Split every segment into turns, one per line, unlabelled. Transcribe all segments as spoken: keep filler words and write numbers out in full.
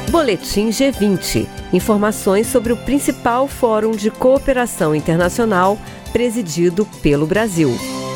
Boletim G vinte. Informações sobre o principal fórum de cooperação internacional presidido pelo Brasil.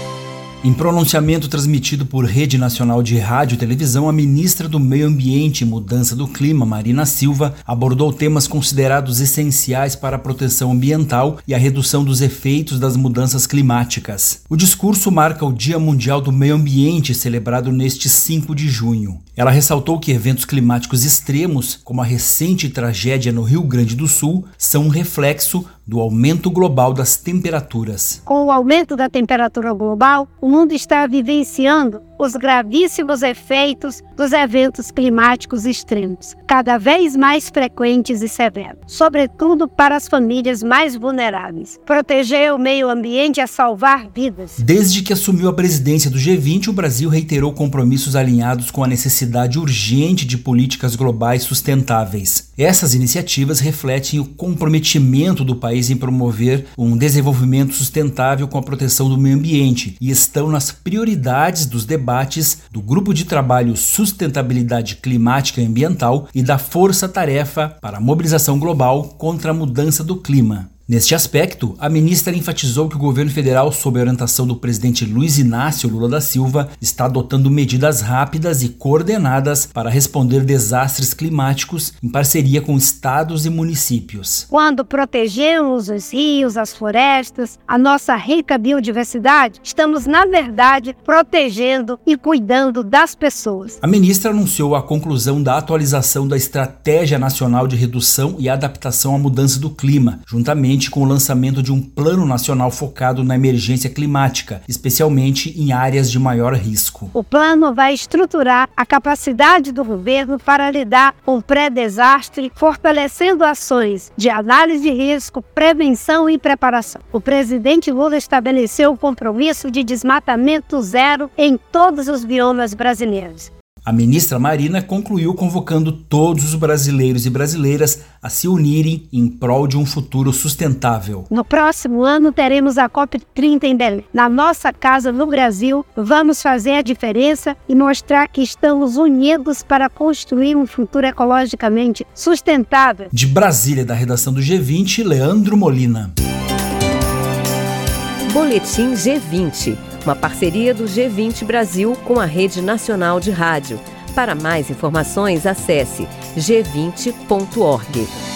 Em pronunciamento transmitido por Rede Nacional de Rádio e Televisão, a ministra do Meio Ambiente e Mudança do Clima, Marina Silva, abordou temas considerados essenciais para a proteção ambiental e a redução dos efeitos das mudanças climáticas. O discurso marca o Dia Mundial do Meio Ambiente, celebrado neste cinco de junho. Ela ressaltou que eventos climáticos extremos, como a recente tragédia no Rio Grande do Sul, são um reflexo do aumento global das temperaturas.
Com o aumento da temperatura global, o mundo está vivenciando os gravíssimos efeitos dos eventos climáticos extremos, cada vez mais frequentes e severos, sobretudo para as famílias mais vulneráveis. Proteger o meio ambiente é salvar vidas.
Desde que assumiu a presidência do G vinte, o Brasil reiterou compromissos alinhados com a necessidade urgente de políticas globais sustentáveis. Essas iniciativas refletem o comprometimento do país em promover um desenvolvimento sustentável com a proteção do meio ambiente e estão nas prioridades dos debates do Grupo de Trabalho Sustentabilidade Climática e Ambiental e da Força Tarefa para a Mobilização Global contra a Mudança do Clima. Neste aspecto, a ministra enfatizou que o governo federal, sob a orientação do presidente Luiz Inácio Lula da Silva, está adotando medidas rápidas e coordenadas para responder desastres climáticos em parceria com estados e municípios.
Quando protegemos os rios, as florestas, a nossa rica biodiversidade, estamos, na verdade, protegendo e cuidando das pessoas.
A ministra anunciou a conclusão da atualização da Estratégia Nacional de Redução e Adaptação à Mudança do Clima, juntamente com o lançamento de um plano nacional focado na emergência climática, especialmente em áreas de maior risco.
O plano vai estruturar a capacidade do governo para lidar com o pré-desastre, fortalecendo ações de análise de risco, prevenção e preparação. O presidente Lula estabeleceu o compromisso de desmatamento zero em todos os biomas brasileiros.
A ministra Marina concluiu convocando todos os brasileiros e brasileiras a se unirem em prol de um futuro sustentável.
No próximo ano teremos a COP trinta em Belém. Na nossa casa no Brasil, vamos fazer a diferença e mostrar que estamos unidos para construir um futuro ecologicamente sustentável.
De Brasília, da redação do G vinte, Leandro Molina.
Boletim G vinte, uma parceria do G vinte Brasil com a Rede Nacional de Rádio. Para mais informações, acesse g vinte ponto org.